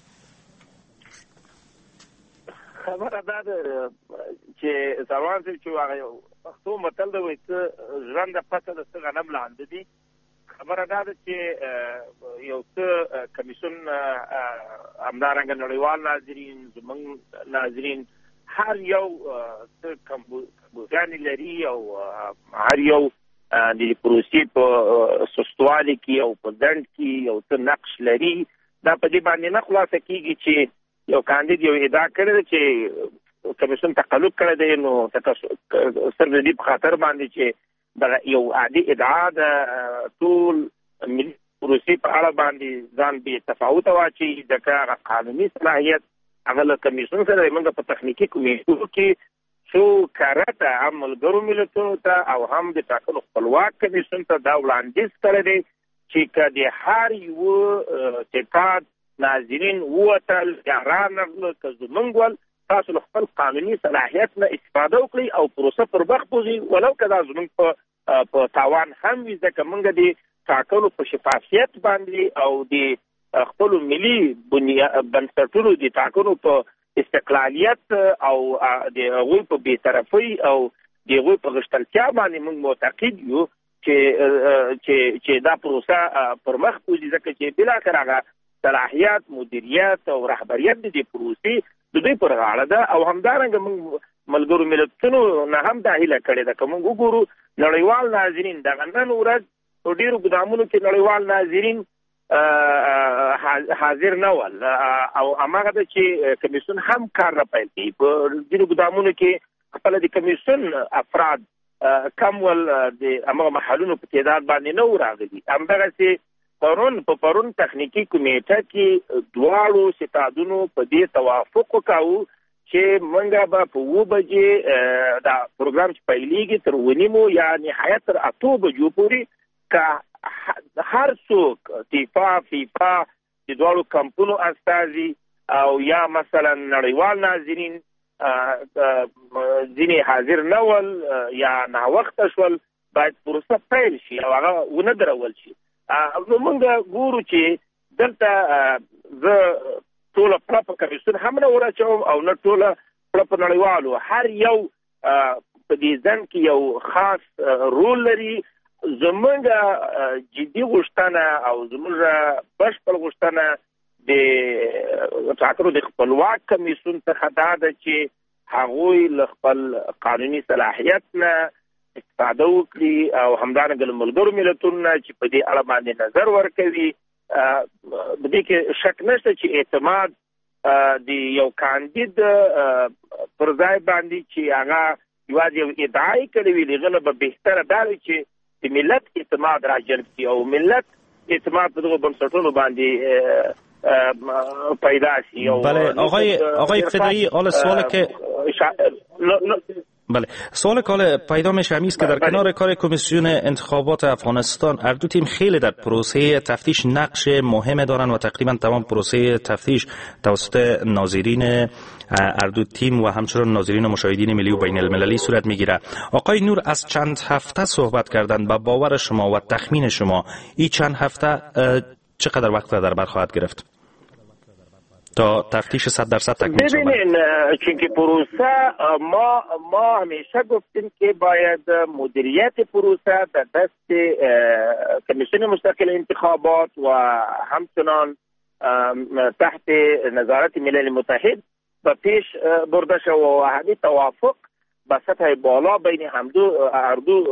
خبره دا ده چې ځوان چې هغه پښتو متل دی وایي چې ژوند د پته د څه غنم لاندې دي. خبره دا ده چې یو څه کمیسیون همدارنګه نړیوال ناظرین زموږ ناظرین هر یو څه کمبوزیانې لري او هر یو د پروسې په سستوالي کې او په ځنډ کې یو څه نقش لري. دا په دې باندې نه خلاصه کېږي چې یو کاندید یو ادعا کړې ده چې کمیسیون تقلب کړی دی، نو صرف د دې په خاطر باندې چې دغه یو عادي ادعا د ټول ملي پروسې په اړه باندې ځان بې تفاوته واچوي، ځکه هغه قانوني صلاحیت هغه له کمیسیون سره موږ په تخنیکي کمیټو کې څو کارته هم ملګرو ملتونو ته او هم د ټاکنو خپلواک کمیسیون ته دا وړاندیز کړی دی چې که د هر یو تکاد ناظرین ووتل یا رانغله که زمونږ ول تاسو له خپل قانوني صلاحیت نه استفاده وکړئ او پروسه پر مخ بوځئ، ولو که دا زمونږ په په تاوان هم وي، ځکه موږ د ټاکنو په شفافیت باندې او د خپلو ملي بنسټونو د ټاکنو په استقلالیت او د هغوی په بېطرفۍ او د هغوی په غښتلتیا باندې موږ معتقد یو چې چې چې دا پروسه پر مخ بوځي، ځکه چې بالاخره هغه صلاحیت مدیریت او رهبریت د دې پروسې د دوی پر غاړه ده. او همدارنګه موږ ملګرو ملتونو نه هم دا هیله کړې ده که موږ وګورو نړیوال ناظرین دغه نن ورځ په ډېرو ګدامونو کې نړیوال ناظرین حاضر نه ول او هماغه ده چې کمیسیون هم کار نه پیل کوي. په ډېرو ګدامونو کې خپله د کمیسیون افراد کم ول د هماغه محلونو په تعداد باندې نه و راغلي. همدغسې پرون په پرون تخنیکی کمیټه کې دواړو ستادونو په دې توافق وکاو چې موږ به په اوه بجې دا پروګرام چې پیلېږي تر اوه نیمو یا نهایت تر اتو بجو پورې که هر څوک فیفا فیفا د دواړو کمپونو استازي او یا مثلا نړیوال ناظرین ځینې حاضر نه ول یا ناوخته شول باید پروسه پیل شي او هغه ونه درول شي. موږ ګورو چې دلته زه ټوله پړه په کمیسیون هم نه ورچوم او نه ټوله پړه په نړیوالو، هر یو په دې ځنډ کې یو خاص رول لري. زموږ جدي غوښتنه او زموږ بشپړ غوښتنه د ټاکنو د خپلواک کمیسیون څخه دا ده چې هغوی له خپل قانوني صلاحیت نه استفاده وکړي او همدارنګه له ملګرو ملتونو نه چې په دې اړه باندې نظر ورکوي. په دې کې شک نشته چې اعتماد د یو کاندید پر ځای باندې چې هغه یوازې یو ادعا یې کړې وي، هغه نه به بهتره دا وي چې د ملت اعتماد راجلب کړي او ملت اعتماد په دغو بنسټونو باندې پیدا شي. بله آقای آقای ابتدایی، حالا سوالی که بله سوال کال پیدا میشه همیست که در کنار کار کمیسیون انتخابات افغانستان هر دو تیم خیلی در پروسه تفتیش نقش مهم دارن و تقریبا تمام پروسه تفتیش توسط ناظرین هر دو تیم و همچنان ناظرین و مشاهدین ملی و بین المللی صورت میگیره. آقای نور از چند هفته صحبت کردن، با باور شما و تخمین شما این چند هفته چقدر وقت در بر خواهد گرفت تا تفتیش صد درصد تکمیل شود؟ ببینین چونکه پروسه ما ما همیشه گفتیم که باید مدیریت پروسه در دست کمیسیون مستقل انتخابات و همچنان تحت نظارت ملل متحد به پیش برده شود و همین توافق به سطح بالا بین همدو اردو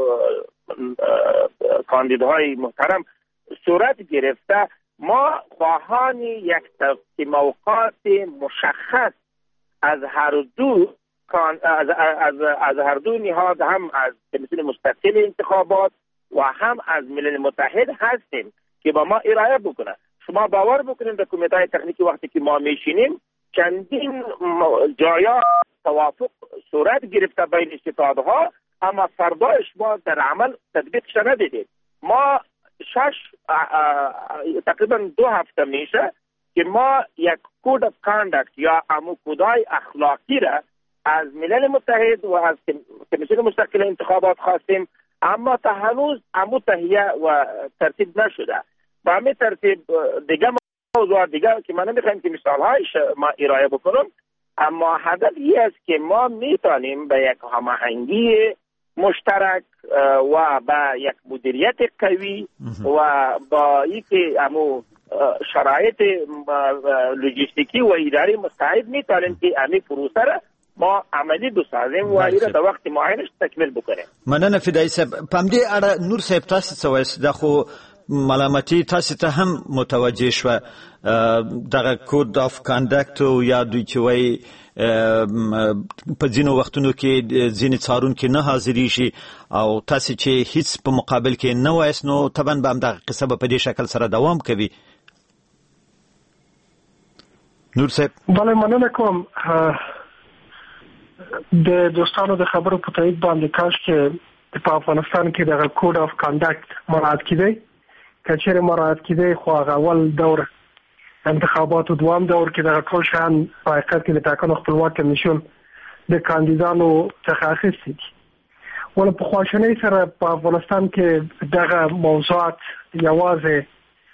کاندیدهای محترم صورت گرفته. ما خواهان یک تقسیم اوقات مشخص از هر دو از, از, از هر دو نهاد، هم از کمیسیون مستقل انتخابات و هم از ملل متحد هستیم که با ما ارائه بکنه. شما باور بکنید در کمیته تکنیکی وقتی که ما میشینیم چندین جایا توافق صورت گرفته بین ستادها، اما فردایش ما در عمل تطبیقش ندیدیم. ما شش تقریبا دو هفته میشه که ما یک کود اف کاندکت یا امو کودای اخلاقی را از ملل متحد و از کمیسیون مستقل انتخابات خواستیم، اما تا هنوز امو تهیه و ترتیب نشده. با همین ترتیب دیگه موضوع دیگه که من نمیخوایم که مثالهایش ما ارائه بکنم، اما هدف این است که ما میتونیم به یک هماهنگی مشترک و با یک مدیریت قوی و با اینکه امو شرایط لوجستیکی و اداری مستعد میتونیم که امی پروسه را ما عملی بسازیم و ایره در وقت معینش تکمیل بکنیم. مننه فدایی صاحب. پمدې اړه نور صاحب تاسو څه وایي؟ دا خو ملامتي تاسو ته هم متوجه شوه دغه کود اف کانډکټ یا دوی چې وایي په ځینو وختونو کې ځینې څارونکي نه حاضریږي او تاسو چې هیڅ په مقابل کې نه وایست، نو طبعا به همدغه قصه به په دې شکل سره دوام کوي. نور صاحب. بله مننه کوم. د دوستانو د خبرو په تایید باندې کاش چې په افغانستان کې دغه کود اف کانډکټ مراعات کړي. که چیرې مراعات کړي خو هغه اول دور انتخاباتو دوام دور کې دغه ټول شیان په حقیقت کې د ټاکنو خپلواک کمیسیون د کاندیدانو څخه اخیستي دي. ولې په خواشینۍ سره په افغانستان کې دغه موضوعات یوازې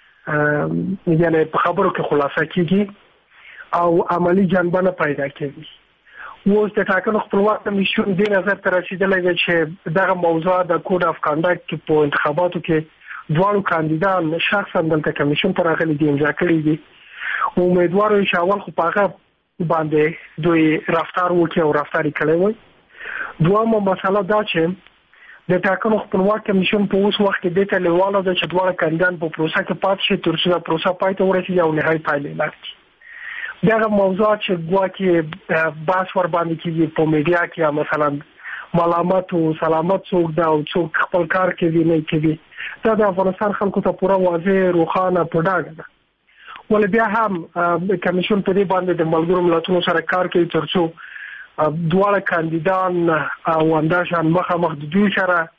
یعنې په خبرو کې خلاصه کیږي او عملی جنبه نه پیدا کوي. اوس د ټاکنو خپلواک کمیسیون دې نظر ته رسیدلی دی چې دغه موضوع د کود اف کانډکټ په انتخاباتو کې دواړو کاندیدان شخصا دلته کمیسیون ته راغلي دي، امضا کړي دي. امیدوار یم چې اول خو په هغه باندې دوی رفتار وکړي او رفتار یې کړی وي. دویمه مسله دا چې د ټاکنو خپلواک کمیسیون په اوس وخت کې دې ته لیواله ده چې دواړه کاندیدان په پروسه کې پاتې شي تر څو دا پروسه پای ته ورسېږي او نهایي پایلې اعلان کړي. دغه موضوعات چې ګواکې بحث ور باندې کېږي په میډیا کې، یا مثلا ملامت او سلامت څوک ده او څوک خپل کار کوي نه کوي، دا د افغانستان خلکو ته پوره واضح روښانه په ډاګه ده. ولې بیا هم کمیسیون په دې باندې د ملګرو ملتونو سره کار کوي تر څو دواړه کاندیدان او همداشان مخامخ د دوی سره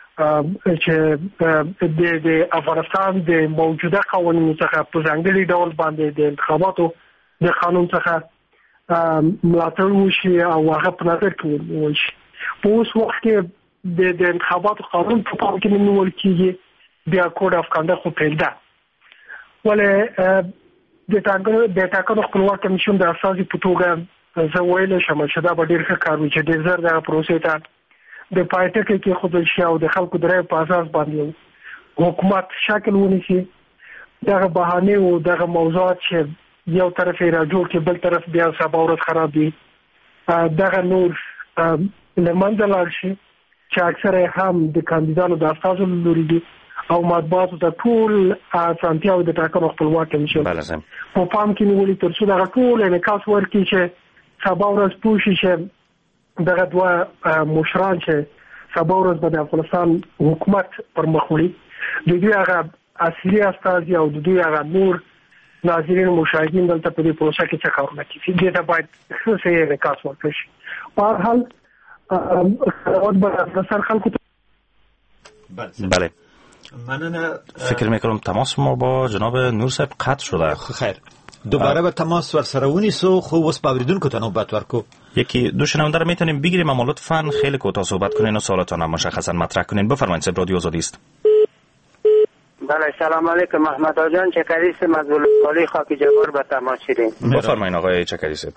چې د افغانستان د موجوده قوانینو څخه په ځانګړي ډول باندې د انتخاباتو د قانون څخه ملاتړ وشي او هغه په نظر کې ونیول شي. په اوس وخت کې د انتخاباتو قانون په پام کې نیول کېږي، بیا کود اف کانډکټ خو پرېږده. ولې د ټاکنو خپلواک کمیسیون د اساسي په توګه زه ویلی شم چې دا به ډېر ښه کار وي چې ډېر زر دغه پروسې ته د پای ټکی کېښودل شي او د خلکو د رایې په اساس باندې حکومت شکل ونیسي. دغه بهانې او دغه موضوعات چې یو طرف یې راجوړ کړي بل طرف بیا سبا ورځ خراب وي، دغه نور له منځه لاړ شي چې اکثره هم د کاندیدانو د استازو له لوري دي او مطبوعاتو ته ټول اسانتیاوې د ټاکنو خپلواک کمیسیون په پام کې نیولي تر څو دغه ټول انعکاس ورکړي چې سبا ورځ پوه شي چې دغه دوه مشران چې سبا ورځ به د افغانستان حکومت پر مخ وړي د دوی هغه اصلي استازي او د دوی هغه نور ناظرین مشاهدین دلته په دې پروسه کې څه کارونه کوي. دې ته باید ښه څه انعکاس ورکړي شي. په هر حال بله مننه. فکر میکنم تماس ما با جناب نور صاحب قطع شده. خیر دوباره به تماس ور سره ونیسو. خو اوس په اوریدونکو ته نوبت ورکو. یکی دو شنونده رو میتونیم بگیریم اما لطفاً خیلی کوتاه صحبت کنین و سوالاتون هم مشخصا مطرح کنین. بفرمایید صاحب، رادیو آزادی است. بله سلام علیکم محمد آقا جان، چکری صاحب از ولایت خاک جبار به تماس شدیم. بفرمایید آقای چکری صاحب.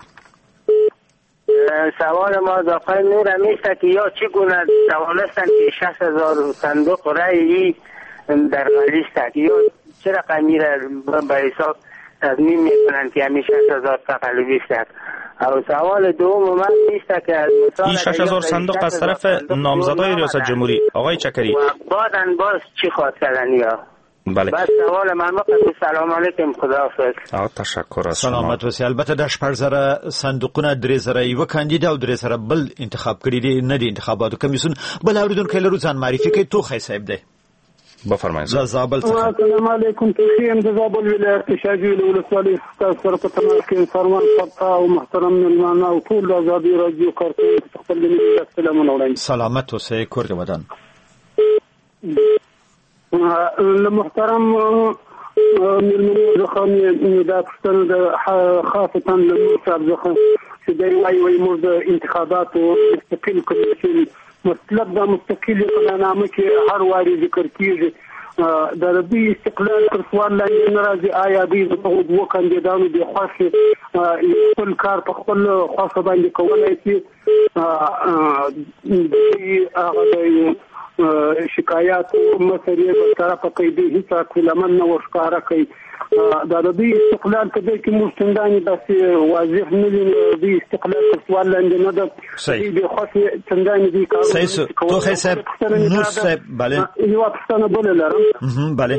سوال ما از آقای نور همیست که یا چگونه سوال هستند که شصت هزار صندوق رأی در لیست یا چه رقمی را به حساب تضمین میکنند که همیشه شصت هزار تقلبی است. او سوال دوم من نیست که این شش هزار صندوق از طرف نامزدای ریاست جمهوری آقای چکری بعدن باز چی خواهد کردن یا بله. بس سوال من مقصد سلام علیکم، خداحافظ. آه تشکر از سلامت وسی. البته د شپږ زره صندوقونه درې زره یو کاندید او درې زره بل انتخاب کړي دي، نه دي انتخاباتو کمیسیون. بل اوریدونکو لرو ځان معرفي کوي. تو خی صاحب دی. بفرمایید. زابل السلام علیکم. تخیم د زابل ولایت شاجوی ولسوالی تاسو په تماس کې سروان فتا او محترم ملمانه او ټول آزادي رادیو کارکونکو خپل ملي سلامونه وړاندې. سلامت اوسئ کور د ودان. محترم ملمنو زخمی دا پښتنه د خاصه له صاحب زخم چې دی وايي وايي موږ د انتخاباتو مستقل کمیسیون مطلب دا مستقل قانونامه کې هر واري ذکر کیږي د ربي استقلال پر سوال لاندې ناراضي آیا دوی د دوه کاندیدانو د خاصه خپل کار په خپل خاصه باندې کولای شي د شکایات مسریه په طرفه کې د هیڅ کلمن نو ښکارا کوي دا د استقلال په دې کې موږ څنګه داسې واضح نه دي د استقلال په سوال لاندې نه ده صحیح د خاصه څنګه دي کار صحیح تو حساب نور صاحب bale یو افسانه بل لرم bale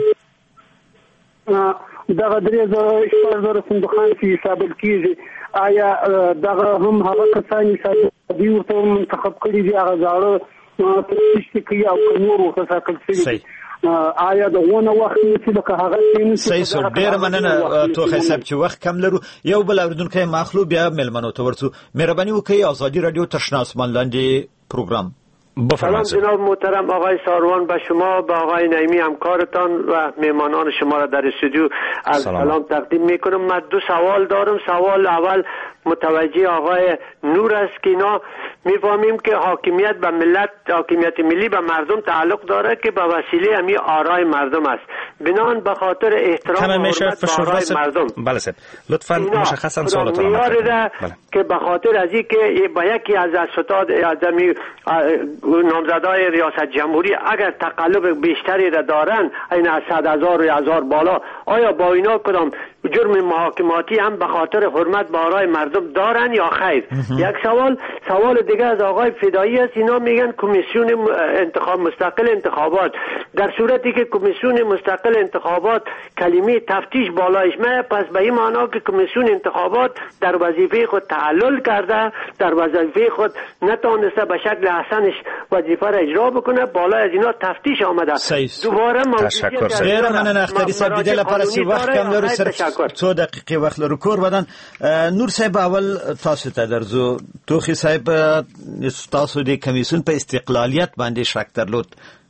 دا درې زره شپږ زره صندوقان چې حساب کیږي آیا دا هم هغه کسان چې دوی ورته منتخب کړي دي هغه ځاړه تشکیل کوي او نور ورته ساکل شي آیا د غونه وخت چې لکه هغه چې صحیح سر ډیر مننه تو حساب چې وخت کم لرو یو بل اوردونکو مخلوق بیا ملمنو ته ورسو مهرباني وکړئ آزادی رادیو تشناس من لاندې پروگرام. سلام جناب محترم آقای ساروان، به شما با آقای نعیمی همکارتان و مهمانان شما را در استودیو از سلام تقدیم میکنم. من دو سوال دارم. سوال اول متوجه آقای نور است که اینا میفهمیم که حاکمیت به ملت، حاکمیت ملی به مردم تعلق داره که به وسیله همی آرای مردم است. بنان به خاطر احترام و حرمت به آرای مردم بله سب لطفاً مشخصا سوالتون را بله. که به خاطر از این که با یکی از ستاد اعظمی نامزدای ریاست جمهوری اگر تقلب بیشتری را دارن این از صد هزار و هزار بالا، آیا با اینا کدام جرم محاکماتی هم به خاطر حرمت به آرای مردم دارن یا خیر؟ یک سوال. سوال دیگه از آقای فدایی است. اینا میگن کمیسیون انتخاب مستقل انتخابات. در صورتی که کمیسیون مستقل انتخابات کلمه تفتیش بالایش میه، پس به این معنا که کمیسیون انتخابات در وظیفه خود تعلل کرده، در وظیفه خود نتونسته به شکل احسنش وظیفه را اجرا بکنه، بالای از اینا تفتیش آمده. دوباره تشکر سر من اختری صاحب دیده لپاره سی وخت کم لرو صرف څو دقیقې وخت لرو کور بدن. نور صاحب اول تاسو ته درځو. توخی صاحب تاسو د کمیسیون په استقلالیت باندې شک درلود.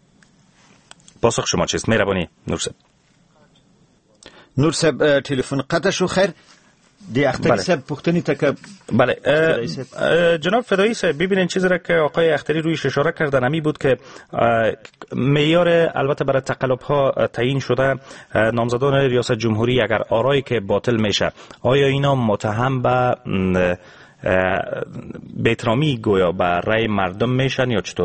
پاسخ شما چیست؟ مهربانی نور صاحب. نور صاحب تلفن قطع شو. خیر دی اختری صاحب پختنی تک. بله جناب فدایی صاحب ببینین چیزی را که آقای اختری رویش اشاره کردن همی بود که معیار البته برای تقلب ها تعیین شده نامزدان ریاست جمهوری اگر آرایی که باطل میشه آیا اینا متهم به بی‌احترامی گویا به رأی مردم میشن یا چطور؟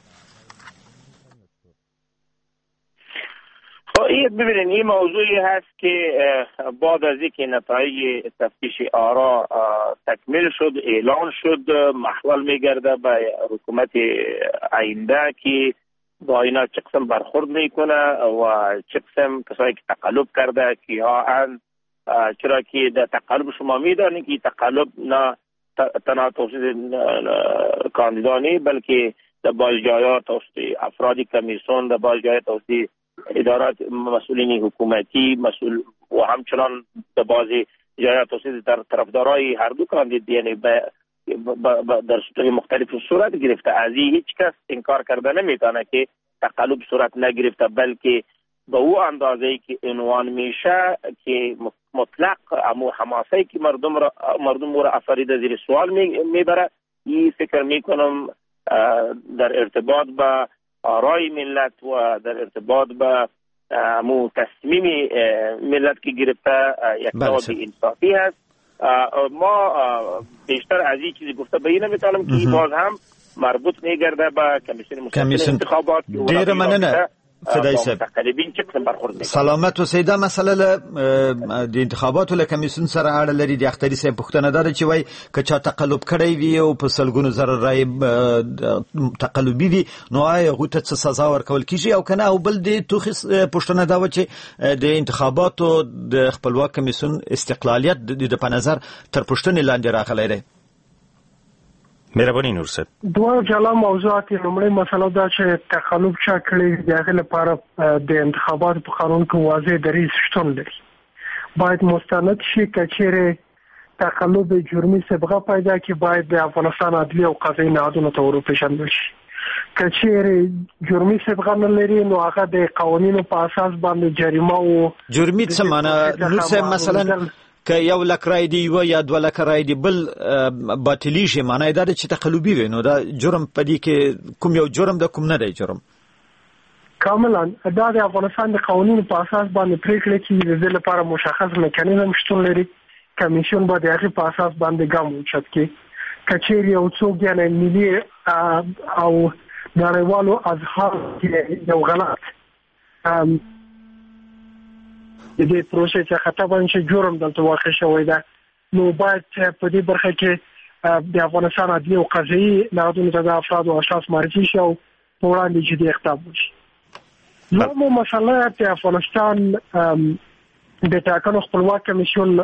ببینید این موضوعی هست که بعد از اینکه نتایج تفتیش آرا تکمیل شد اعلان شد محول میگرده به حکومت آینده که با اینا چه قسم برخورد میکنه و چه قسم کسایی که تقلب کرده که ها ان چرا که در تقلب شما میدانید که تقلب نه تنها توسط کاندیدانی بلکه در بعض جاها توسط افراد کمیسیون، در بعض جاها توسط ادارات مسئولین حکومتی مسئول و همچنان در بعضی جاها توسط در طرفدارای هر دو کاندید یعنی در سطوح مختلف صورت گرفته. از این هیچ کس انکار کرده نمیتونه که تقلب صورت نگرفته بلکه به او اندازه‌ای که عنوان میشه که مطلق امو حماسه‌ای که مردم را مردم را افریده زیر سوال میبره. این فکر میکنم در ارتباط با آرای ملت و در ارتباط با امو تصمیم ملت که گرفته یک نوع انصافی هست. ما بیشتر از این چیزی گفته به این نمیتونم که باز هم مربوط میگرده به کمیسیون مستقل انتخابات. دیر مننه فدایی صاحب. سلامت اوسئ. دا مسله د انتخاباتو له کمیسیون سره اړه لري. د اختری صاحب پوښتنه ده چې وای که چا تقلب کړی وي او په سلګونو زره رای تقلبي وي نو آیا هغوی ته څه سزا ورکول کیږي او کنه؟ او بل د توخي پوښتنه ده و چې د انتخاباتو د خپلواک کمیسیون استقلالیت د په نظر تر پوښتنې لاندې راغلی دی. مهرباني نورصد. دوه جلا موضوعات لومړی مسله دا چې تخلف چا کړی دغه لپاره د انتخاباتو په قانون کې واضح دریځ شتون لري. باید مستند شي کچېره تخلف جرمي سبقه پیدا کی باید د افغانستان عدلیه او قضایي نهادونو ته ورپېژندل شي. کچېره جرمي سبقه نه لري نو هغه د قوانینو په اساس باندې جریمه او جرمي څه معنی نور مثلا که یو لک رای دی و یا دو لک رای دی بل باطلی شي معنی دا چې تقلبي وي نو دا جرم پدې کې کوم یو جرم د کوم نه دی جرم کاملا دا د افغانستان د قوانینو په اساس باندې پریکړه کیږي د لپاره مشخص میکانیزم شتون لري. کمیشن به دغه په اساس باندې ګام وچت کی کچېری او څوک یعنی ملي او نړیوالو اظهار کې یو غلط ام د دې پروسې چې خطا باندې جرم دلته واقع شوی ده نو باید په دې برخه کې د افغانستان عدلیه او قضایي نهادونو ته د افراد او اشخاص معرفي شي او په وړاندې جدي اقدام وشي. نو مسله د افغانستان د ټاکنو خپلواک کمیسیون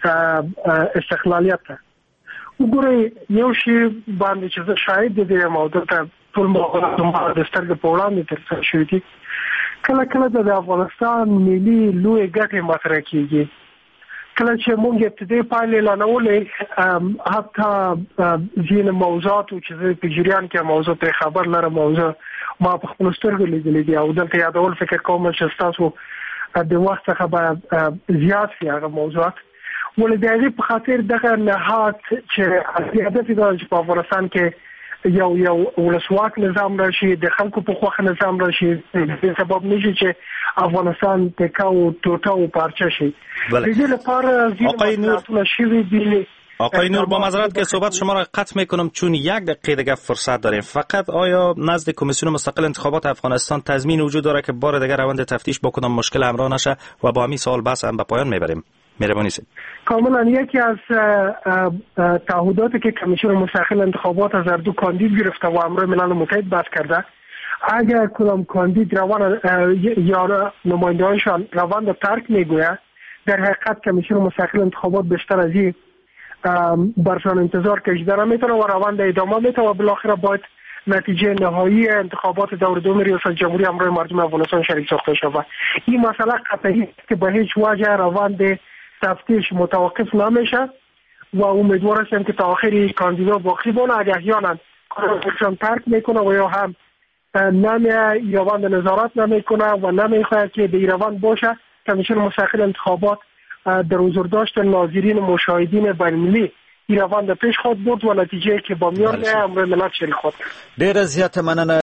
استقلالیت وګورئ یو شی باندې چې شاید د موضوع ته ټول موضوع د سترګې په وړاندې ترسره شوی دي. کله کله د افغانستان ملي لوی ګټې مطرح کیږي. کله چې موږ ابتدایي پایلې لانولې حتی ځینې موضوعات چې په جریان کې موضوع ته خبر لرم موضوع ما په خپل سترګو لیدلې دي او دلته یادول فکر کوم چې تاسو د وخت څخه به زیات شي هغه موضوعات ولې د دې په خاطر دغه نهاد چې هدف یې په افغانستان کې یو یو ولسواک نظام راشي د خلکو په خوخه نظام راشي د سبب نشي چې افغانستان تکاو توټاو پارچه شي. د دې لپاره ځینې شوی دي. آقای نور با معذرت که صحبت شما را قطع میکنم چون یک دقیقه دیگه فرصت داریم. فقط آیا نزد کمیسیون مستقل انتخابات افغانستان تضمین وجود داره که بار دیگر روند تفتیش با کدام مشکل همراه نشه و با همین سوال بحث هم به پایان میبریم؟ مهربانی سید. کاملا یکی از تعهداتی که کمیسیون مستقل انتخابات از اردو کاندید گرفته و امروز ملل متحد بحث کرده اگر کدام کاندید روند یا نماینده‌هایشان روند ترک میگوید در حقیقت کمیسیون مستقل انتخابات بیشتر از این برشان انتظار کشیده نمیتونه و روند ادامه میده و بالاخره باید نتیجه نهایی انتخابات دور دوم ریاست جمهوری همراه مردم افغانستان شریک ساخته شود. این مسئله قطعی است که به هیچ وجه روند تفتیش متوقف نمیشه و امیدوار هستم که تا آخری کاندیدا باقی بمونه. اگر احیانا کارشان ترک میکنه و یا هم نمی روند نظارت نمیکنه و نمیخواد که به روند باشه کمیسیون مستقل انتخابات در حضور داشت ناظرین مشاهدین بین‌المللی این روند پیش خود برد و نتیجه که با میان امروز ملت شریک خود. ډیره زیاته مننه